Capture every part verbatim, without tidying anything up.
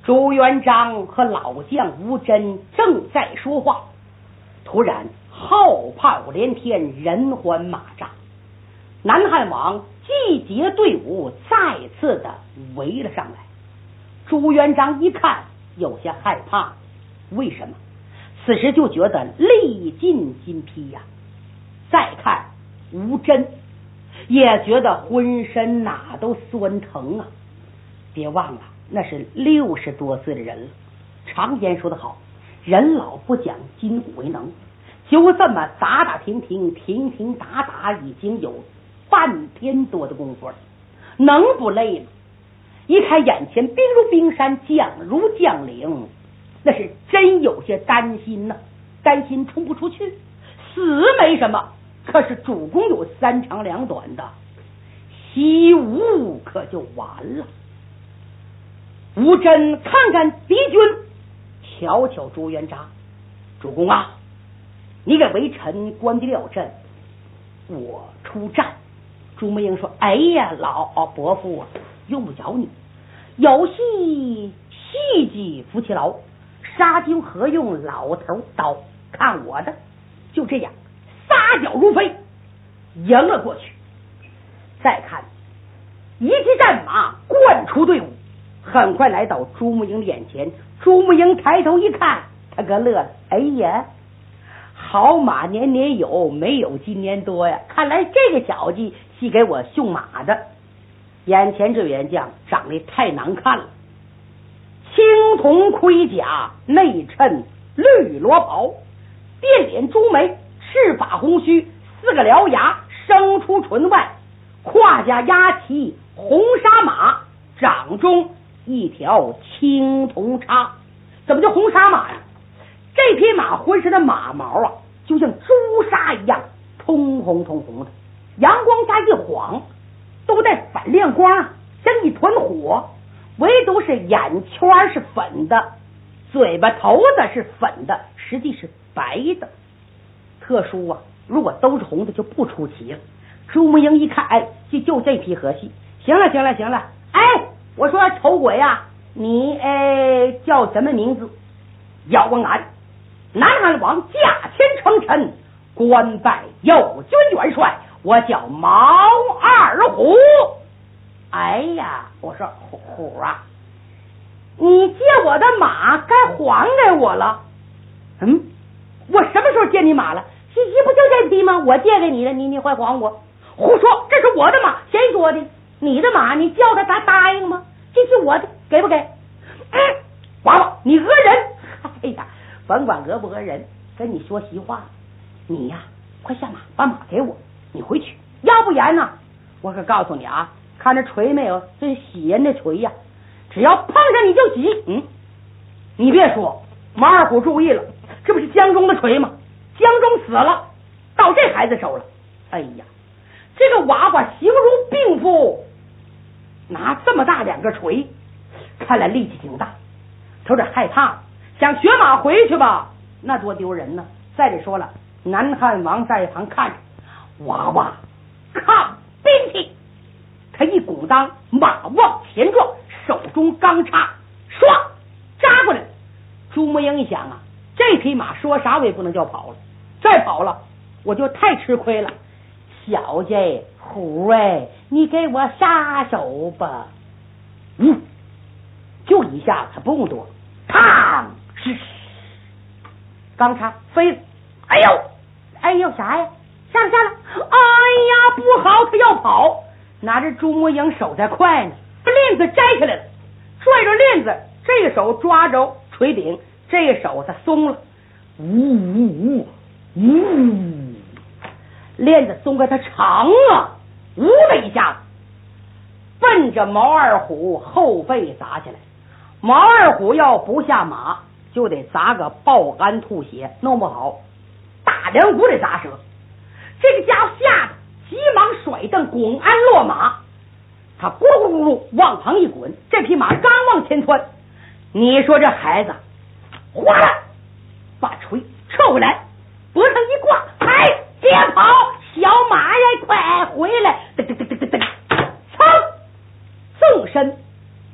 朱元璋和老将吴真正在说话，突然号炮连天，人环马扎，南汉王集结队伍再次的围了上来。朱元璋一看有些害怕，为什么？此时就觉得力尽筋疲呀、啊。再看吴真也觉得浑身哪都酸疼啊。别忘了那是六十多岁的人了，常言说得好，人老不讲筋骨为能，就这么打打停停停停打打已经有半天多的功夫了，能不累吗？一看眼前兵如冰山，将如将领，那是真有些担心呢、啊、担心冲不出去，死没什么，可是主公有三长两短的，习武可就完了。吴真看看敌军，瞧瞧朱元璋，主公啊，你给微臣关闭了阵，我出战。朱木英说：“哎呀，老伯父啊，用不着你，有戏戏机夫妻劳，杀君何用老头刀？看我的！”就这样，撒脚如飞，迎了过去。再看一骑战马贯出队伍，很快来到朱木英眼前。朱木英抬头一看，他可乐了：“哎呀，好马年年有，没有今年多呀！看来这个小子是给我驯马的。眼前这员将长得太难看了，青铜盔甲，内衬绿罗袍，变脸朱眉，赤发红须，四个獠牙生出唇外，胯下压骑红纱马，掌中一条青铜叉。怎么叫红纱马呀？这匹马浑身的马毛啊，就像朱砂一样通红通红的，阳光下一晃都带反亮光，像一团火。唯独是眼圈是粉的，嘴巴头子是粉的，实际是白的，特殊啊。如果都是红的就不出奇了。朱木英一看，哎，就就这匹合戏。行了行了行了，哎，我说丑鬼呀、啊，你哎叫什么名字？姚光南，南汉王驾迁称臣，官拜右军元帅，我叫毛二虎。哎呀，我说虎虎啊，你借我的马该还给我了。嗯，我什么时候借你马了？这不就这匹吗？我借给你的，你你会还我？胡说，这是我的马。谁说的？你的马你叫他，他答应吗？这是我的，给不给？嗯，娃娃，你讹人！哎呀，甭管讹不讹人，跟你说实话，你呀，快下马，把马给我，你回去。要不然呢，我可告诉你啊，看这锤没有？这是洗人的锤呀、啊，只要碰上你就洗。嗯，你别说，马二虎注意了，这不是江中的锤吗？江中死了，到这孩子手了。哎呀，这个娃娃形如病妇，拿这么大两个锤，看来力气挺大，他有点害怕，想学马回去吧，那多丢人呢。再者说了，南汉王在一旁看着，娃娃抗兵器，他一鼓当，马往前撞，手中钢叉唰扎过来。朱木英一想啊，这匹马说啥我也不能叫跑了，再跑了我就太吃亏了。小姐虎哎，你给我撒手吧。嗯，就一下子不用多，嘡，是钢叉飞了。哎呦哎呦，啥呀？下了下了！哎呀，不好，他要跑，拿着朱木英手在快呢，把链子摘下来了，拽着链子，这个手抓着锤顶，这个手他松了，呜呜呜呜，链子松开，他长啊，呜的一下子，奔着毛二虎后背砸下来。毛二虎要不下马，就得砸个爆肝吐血，弄不好大梁骨得砸折。这个家伙吓得急忙甩蹬滚鞍落马，他咕噜咕噜往旁一滚，这匹马刚往前窜，你说这孩子哗啦把锤撤回来，脖上一挂，哎，别跑，小马呀，快回来！噔噔噔噔噔噔，噌，纵身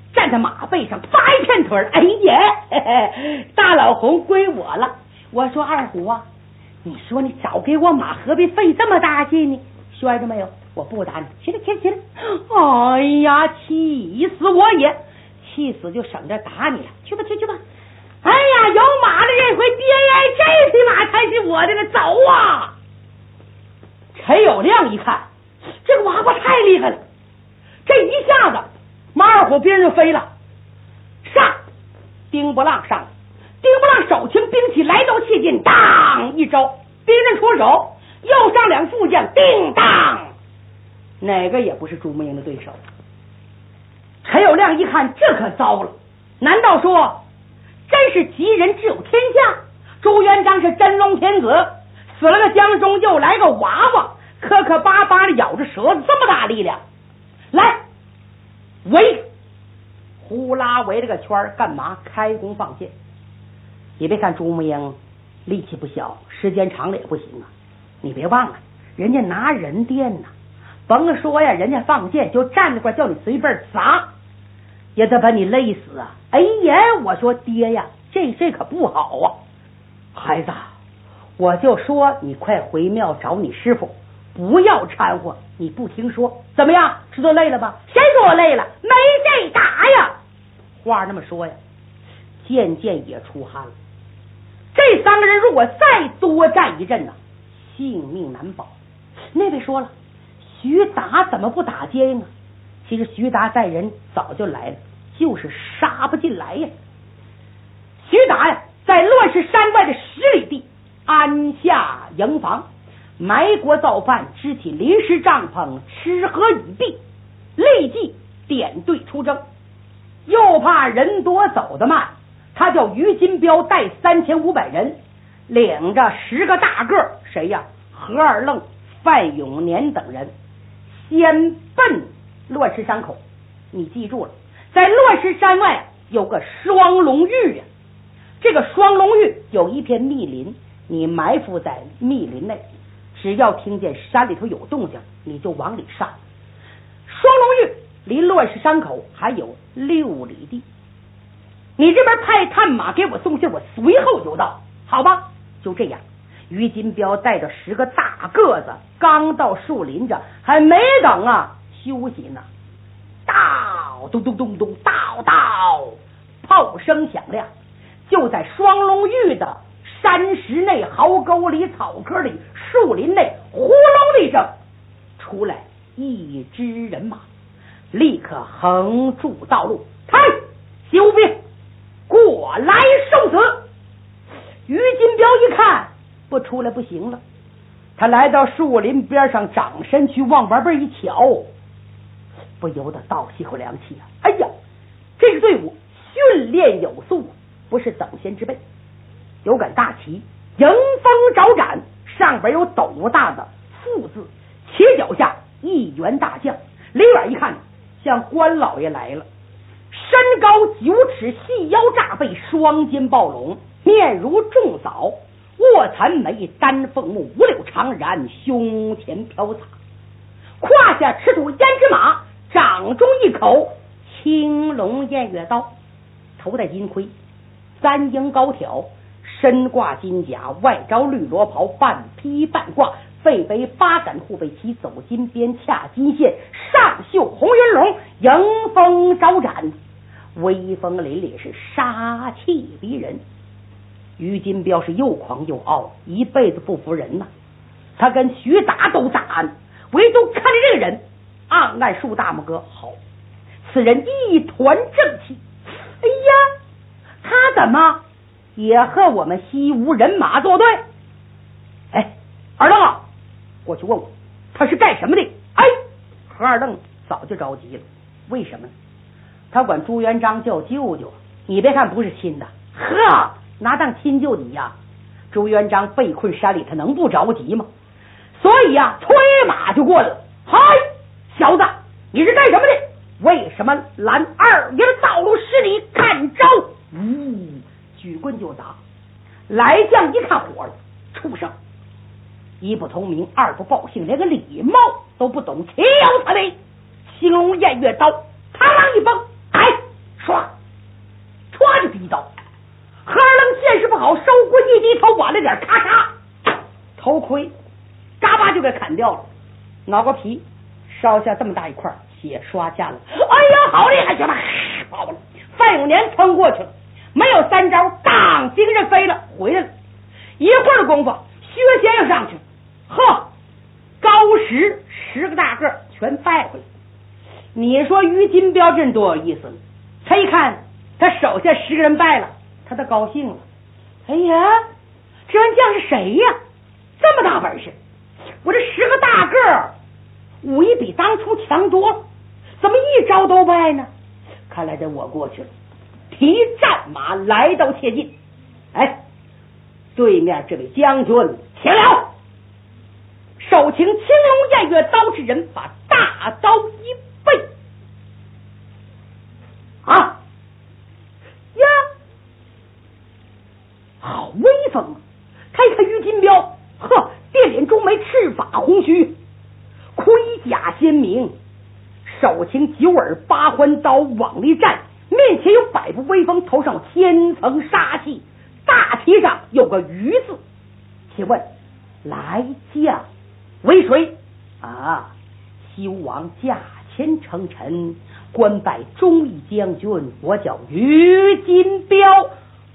站在马背上发一片腿儿，哎呀，嘿嘿，大老红归我了。我说二虎啊，你说你早给我马，何必费这么大劲呢？摔着没有？我不打你，起来起来起来！哎呀，气死我也！气死就省着打你了，去吧去去吧！哎呀，有马的这回爹呀，这匹马才是我的了，走啊！陈友谅一看，这个娃娃太厉害了，这一下子马二虎兵就飞了，上丁不浪上，丁不浪手擎兵器来到切近，当一招，兵刃出手，右上两副将，叮当，哪个也不是朱木英的对手。陈友谅一看，这可糟了，难道说真是吉人只有天下？朱元璋是真龙天子，死了个江中，又来个娃娃，磕磕巴巴的咬着舌子，这么大力量，来围，呼啦围了个圈，干嘛？开弓放箭。你别看朱木英力气不小，时间长了也不行啊。你别忘了，人家拿人垫呢，甭说呀，人家放箭就站着块，叫你随便砸，也得把你累死啊！哎呀，我说爹呀，这这可不好啊！孩子，我就说你快回庙找你师傅，不要掺和。你不听说，怎么样？知道累了吧？谁说我累了？没这打呀！话那么说呀，渐渐也出汗了。这三个人如果再多战一阵呢，性命难保。那位说了，徐达怎么不打接应啊？其实徐达带人早就来了，就是杀不进来呀。徐达呀，在乱石山外的十里地安下营房，埋锅造饭，支起临时帐篷，吃喝已毕，立即点队出征。又怕人多走得慢，他叫于金彪带三千五百人，领着十个大个，谁呀？何二愣、范永年等人，先奔乱石山口。你记住了，在乱石山外有个双龙峪呀，这个双龙峪有一片密林，你埋伏在密林内，只要听见山里头有动静，你就往里上。双龙峪离乱石山口还有六里地，你这边派探马给我送信，我随后就到，好吧？就这样，于金彪带着十个大个子，刚到树林这，还没等啊休息呢，到咚咚咚咚，到到，炮声响亮，就在双龙峪的山石内、壕沟里、草棵里、树林内，呼隆的一声，出来一支人马，立刻横住道路，开休兵，过来受死。于金彪一看不出来不行了，他来到树林边上，掌身去往外边一瞧，不由得倒吸口凉气啊！哎呀，这个队伍训练有素，不是等闲之辈，有杆大旗，迎风招展，上边有斗大的富字，旗脚下一员大将，离远一看像关老爷来了，身高九尺，细腰炸背，双肩抱拢，面如重枣，卧蚕眉，丹凤目，五柳长髯，胸前飘洒，胯下赤兔胭脂马，掌中一口青龙偃月刀，头戴金盔，三英高挑，身挂金甲，外着绿罗袍，半披半挂，背背八杆护背旗，走金边，掐金线，上绣红云龙，迎风招展，威风凛凛，是杀气逼人。于金彪是又狂又傲，一辈子不服人呐、啊。他跟徐达都打安，唯独看着这个人，暗暗竖大拇哥，好，此人一团正气。哎呀，他怎么也和我们西吴人马作对？哎，二愣啊，过去问问他是干什么的。哎，何二愣早就着急了，为什么呢？他管朱元璋叫舅舅，你别看不是亲的，呵，拿当亲舅你呀。朱元璋被困山里，他能不着急吗？所以呀、啊，催马就过来了。嗨，小子，你是干什么的？为什么拦二爷的道路？施礼，看招！呜，举棍就打。来将一看火了，畜生，一不通名，二不报姓，连个礼貌都不懂，岂有此理！青龙偃月刀，螳螂一崩，哎， 刀。何二愣见势不好，手骨一低头，往那点咔嚓，头盔嘎巴就给砍掉了，脑瓜皮烧下这么大一块，血刷下来。哎呀，好厉害，行吧，跑了。范永年冲过去了，没有三招，当精神飞了，回来了。一会儿的功夫，薛先生上去，呵，高十十个大个全败回来。你说于金彪这多有意思呢？他一看他手下十个人败了，他都高兴了。哎呀，这员将是谁呀？这么大本事！我这十个大个武艺比当初强多了，怎么一招都败呢？看来得我过去了。提战马来到切近，哎，对面这位将军请了，手擎青龙偃月刀之人，把大刀一背啊呀，好威风啊！他一看于金彪，呵，电脸中眉，赤发红须，盔甲鲜明，手擎九耳八环刀往里站，面前有百步威风，头上千层杀气，大旗上有个于字。请问来将为谁啊？休王驾前称臣，官拜忠义将军，我叫于金彪。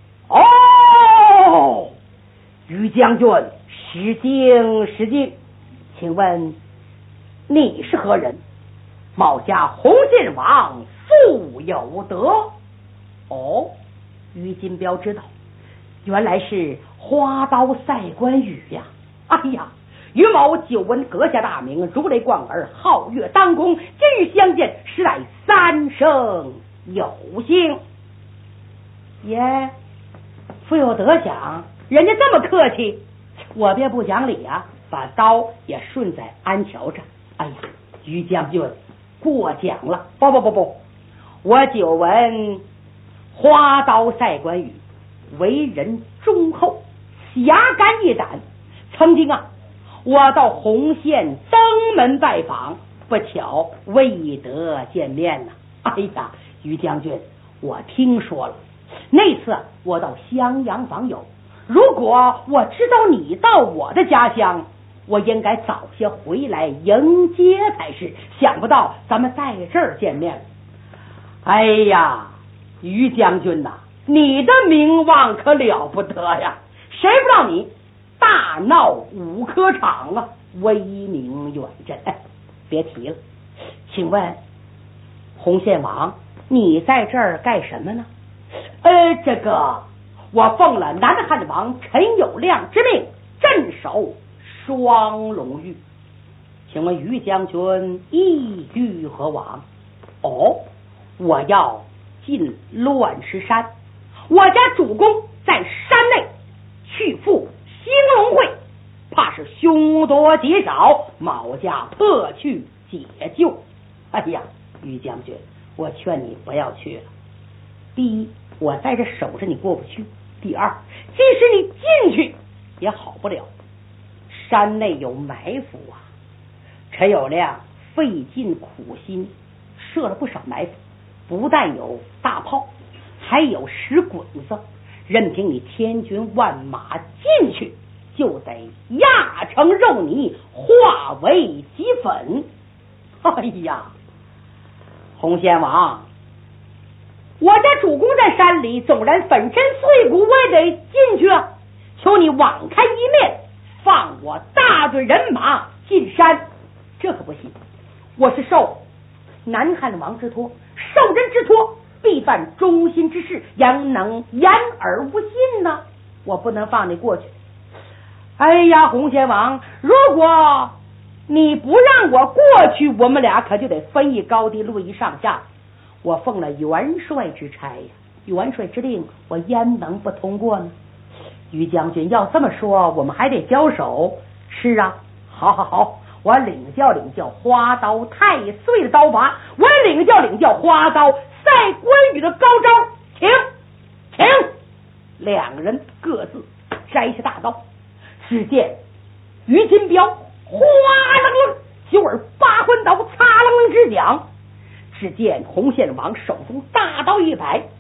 哦，于将军，失敬失敬，请问你是何人？冒家红线王素有德。哦，于金彪知道，原来是花刀赛关羽呀！哎呀，于某久闻阁下大名，如雷贯耳，皓月当空，今日相见，实乃三生有幸。耶，富有德想，人家这么客气，我便不讲理啊，把刀也顺在鞍桥上。哎呀，于将军过奖了。不不不不，我久闻花刀赛关羽，为人忠厚，侠肝义胆。曾经啊，我到红县登门拜访，不巧未得见面呢。哎呀，于将军，我听说了，那次我到襄阳访友，如果我知道你到我的家乡，我应该早些回来迎接才是，想不到咱们在这儿见面。哎呀，于将军呐、啊，你的名望可了不得呀！谁不知道你大闹五科场啊，威名远震。哎，别提了，请问红线王，你在这儿干什么呢？呃，这个我奉了南汉王陈友谅之命，镇守双龙峪。请问于将军意欲何往？哦，我要进乱石山，我家主公在山内去赴兴隆会，怕是凶多吉少，某家迫去解救。哎呀，于将军，我劝你不要去了。第一，我在这守着你过不去；第二，即使你进去也好不了，山内有埋伏啊。陈友谅费尽苦心设了不少埋伏，不但有大炮，还有石滚子，任凭你千军万马进去，就得压成肉泥，化为齑粉。哎呀，红仙王，我家主公在山里，纵然粉身碎骨，我也得进去啊！求你网开一面，放我大队人马进山。这可不行，我是受南汉王之托，受人之托，必办忠心之事，ยัง能言而无信呢？我不能放你过去。哎呀，红仙王，如果你不让我过去，我们俩可就得分一高低，论一上下。我奉了元帅之差呀，元帅之令，我焉能不通过呢？于将军要这么说，我们还得交手。是啊，好好好，我领教领教花刀太岁的刀法，我领教领教花刀赛关羽的高招。请请，两个人各自摘下大刀，只见于金彪哗楞楞，九耳八环刀擦楞楞之响。只见红线王手中大刀一摆，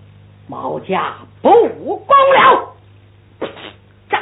毛家不公了！这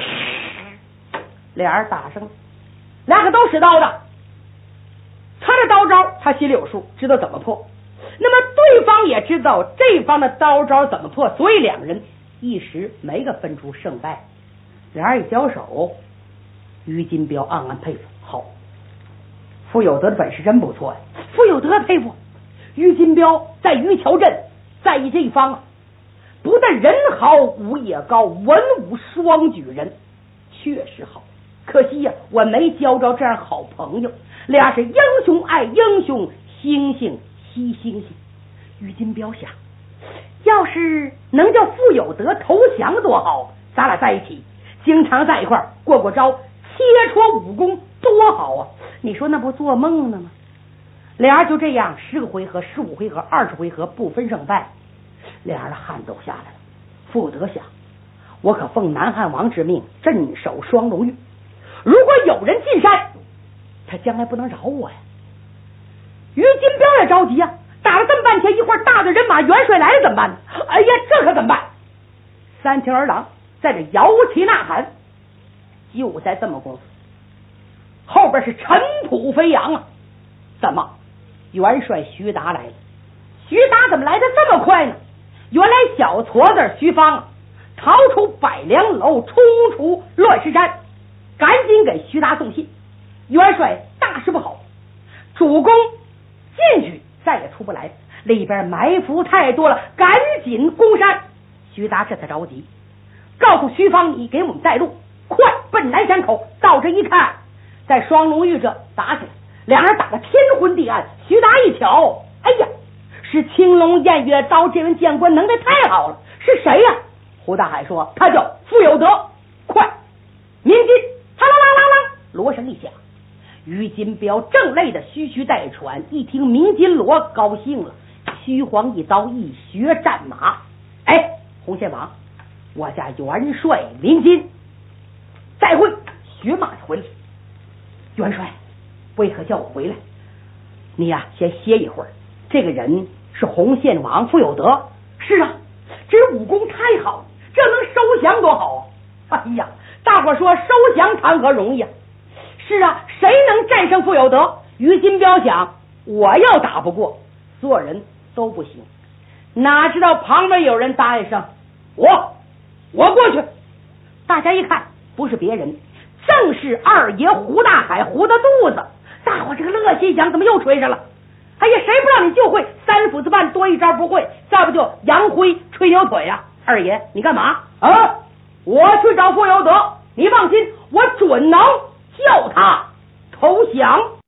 俩人打上了，两个都使刀的，他的刀招他心里有数，知道怎么破。那么对方也知道这方的刀招怎么破，所以两人一时没个分出胜败。俩人一交手，于金彪暗暗佩服，好，傅有德的本事真不错呀！傅有德佩服于金彪在于桥镇，在意这一方啊，不但人好，武也高，文武双举人，确实好。可惜呀、啊，我没交着这样好朋友。俩是英雄爱英雄，星星惜星星。于金彪想，要是能叫傅有德投降多好，咱俩在一起，经常在一块儿过过招，切磋武功多好啊！你说那不做梦呢吗？俩人就这样十个回合、十五回合、二十回合不分胜败，俩人汗都下来了。傅有德想，我可奉南汉王之命镇守双龙峪，如果有人进山，他将来不能饶我呀。于金彪也着急呀、啊，打了这么半天，一会儿大队人马元帅来了怎么办呢？哎呀，这可怎么办？三秦二郎在这摇旗呐喊，就在这么功夫，后边是尘土飞扬啊！怎么？元帅徐达来了。徐达怎么来的这么快呢？原来小矬子徐芳逃出百良楼，冲出乱石山，赶紧给徐达送信。元帅大事不好，主公进去再也出不来，里边埋伏太多了，赶紧攻山。徐达这才着急，告诉徐芳，你给我们带路，快奔南山口。到这一看，在双龙峪这打起来，两人打得天昏地暗。徐达一瞧，哎呀，是青龙偃月刀，这位将官能耐太好了。是谁呀、啊？胡大海说，他叫傅有德。快，鸣金，哈啦啦啦啦，锣声一响，于金彪正累得吁吁带喘，一听鸣金锣高兴了，虚晃一刀，一学战马。哎，洪宪王，我家元帅鸣金，再会。学马回来，元帅，为何叫我回来？你呀、啊，先歇一会儿。这个人是洪宪王傅有德。是啊，这武功太好了，这能收降多好啊！哎呀，大伙说收降谈何容易啊！是啊，谁能战胜傅有德？于金彪想，我要打不过，所有人都不行。哪知道旁边有人答一声，我我过去。大家一看，不是别人，正是二爷胡大海，胡大肚子。大伙这个乐心想，怎么又吹上了？哎呀，谁不知道你就会三斧子半，多一招不会，再不就杨辉吹牛腿呀、啊？二爷，你干嘛啊？我去找傅有德，你放心，我准能叫他投降。